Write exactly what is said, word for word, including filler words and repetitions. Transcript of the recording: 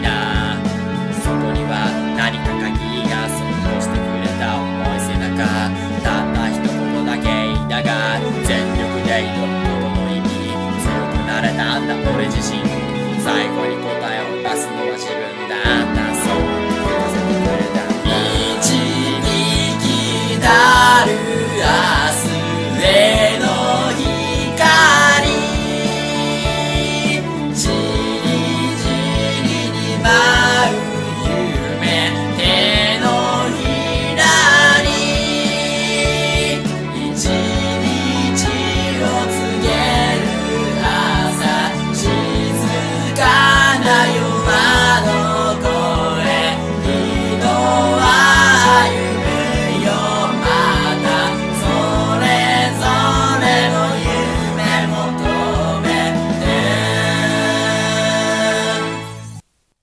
な。そこには何か鍵がそっとしてくれた重い背中。たった一言だけだが全力で挑むことの意味。強くなれたんだ俺自身。最後に答えを出すのは自分だ。